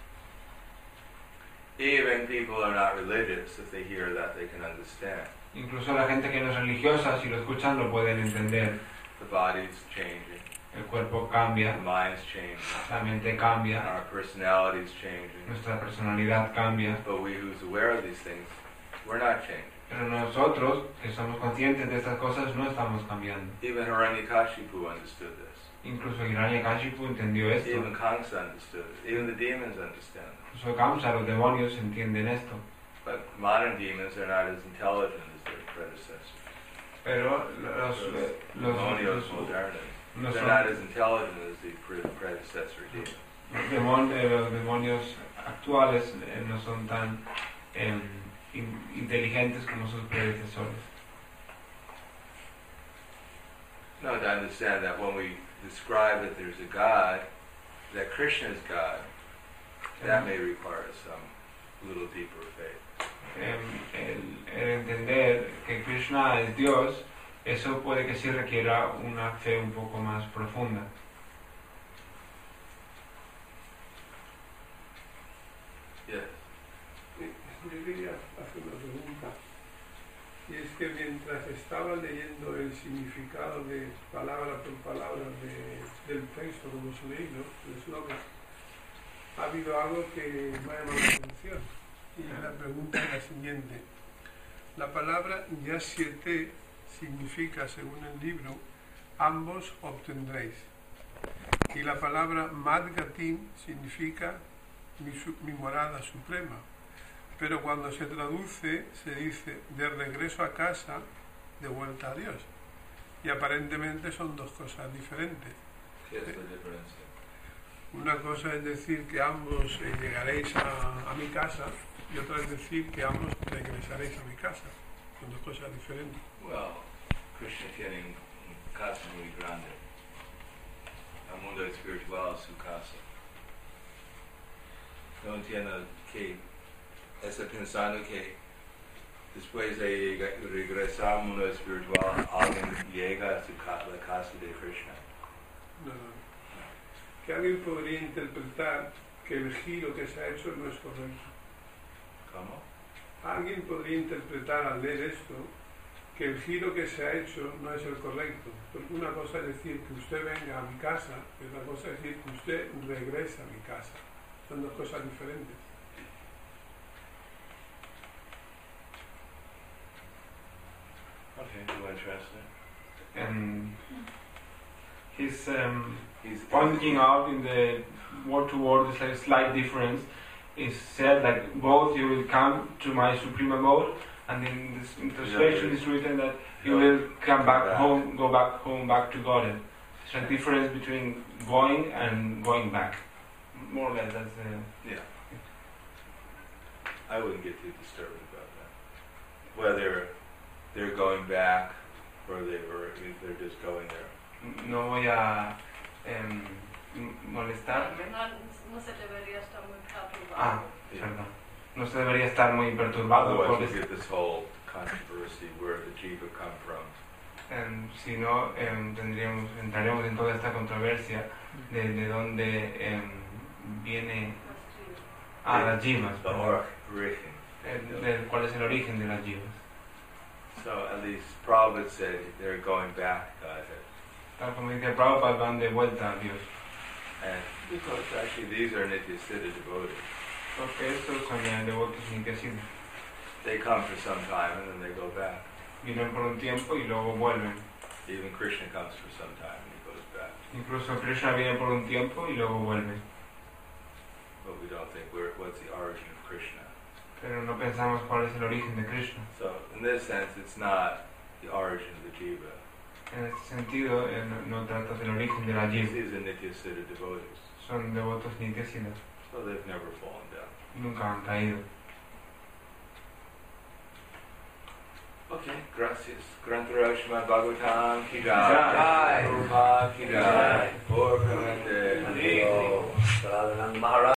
Even people are not religious, if they hear that, they can understand. Incluso la gente que no es religiosa, si lo escuchan, lo pueden entender. The body's changing, El cuerpo the cambia, mind's changing, la mente cambia, our personality's changing. nuestra personalidad cambia. But we who's aware of these things, we're not changing. Pero nosotros, que somos conscientes de estas cosas, no estamos cambiando. Even Hiranyakashipu understood this. Incluso Hiranyakashipu entendió esto. Even Kamsa understood it. Even the demons understand it. Incluso Kamsa, los demonios, entienden esto. But modern demons are not as intelligent as their predecessors. Pero los, Those eh, los, demonios los, modernos, no they're son- not as intelligent as the pre- predecessor demons. los demon- eh, los demonios actuales eh, no son tan eh, in- inteligentes como sus predecesores. No, to understand that when we describe that there's a God, that Krishna is God, that may require some little deeper faith. Eh, el, el entender que Krishna es Dios, eso puede que sí requiera una fe un poco más profunda. Yes. Yo quería hacer una pregunta, y es que mientras estaba leyendo el significado de palabra por palabra de, del texto como se leí, ¿no? El slogan, ha habido algo que me ha llamado la atención, y la pregunta es la siguiente. La palabra Yasyete significa, según el libro, ambos obtendréis, y la palabra Madgatim significa mi, su- mi morada suprema. Pero cuando se traduce, se dice de regreso a casa, de vuelta a Dios. Y aparentemente son dos cosas diferentes. ¿Qué es la diferencia? Una cosa es decir que ambos eh, llegaréis a, a mi casa, y otra es decir que ambos regresaréis a mi casa. Son dos cosas diferentes. Well, Krishna tiene un casa muy grande. El mundo espiritual es su casa. No entiendo que está pensando que después de llega- regresar al mundo espiritual, alguien llega a su ca- la casa de Krishna. No, no. Que alguien podría interpretar que el giro que se ha hecho no es correcto. ¿Cómo? Alguien podría interpretar al leer esto que el giro que se ha hecho no es el correcto. Porque una cosa es decir que usted venga a mi casa, y otra cosa es decir que usted regrese a mi casa. Son dos cosas diferentes. Okay, do you want to translate? And he's um, He's pointing out in the word to word, there's like a slight difference. It's said like both you will come to my supreme abode, and in this in translation it's written that you will come back home, go back home, back to Godhead. There's a difference between going and going back. More or less, that's the. Yeah. I wouldn't get too disturbed about that. Whether they're going back or they or if they're just going there. No voy a em, molestarme. No, no se debería estar muy perturbado. Ah, perdón. No se debería estar muy perturbado por Otherwise, esto. we'll get this whole controversy where the jiva come from. Em, si no, em, tendríamos, entraremos en toda esta controversia de, de dónde em, viene ah, las jivas, The perdón. origin. El- de cuál es el origen de las jivas. So at least Prabhupada said they're going back to Godhead. Tal como dice Prabhupada, van de vuelta a Dios. And because actually these are Nityasiddha devotees. Porque estos son eh, devotos nityasiddha. They come for some time and then they go back. Vienen por un tiempo y luego vuelven. Even Krishna comes for some time and he goes back. Incluso Krishna viene por un tiempo y luego vuelve. but we don't think where, what's the origin of Krishna. Pero no pensamos cuál es el origen de Krishna. So in this sense, it's not the origin of the jiva. En este sentido, eh, no, no trata del origen de la jiva. These are Nityasiddha devotees. Son devotos nityasiddha. So they've never fallen down. Nunca han caído. Okay, gracias. Grantara Srimad Bhagavatam ki jai. Jai. Prabhupada ki jai. Jai. Gaur Pramante. Hare Krishna. Maharaj.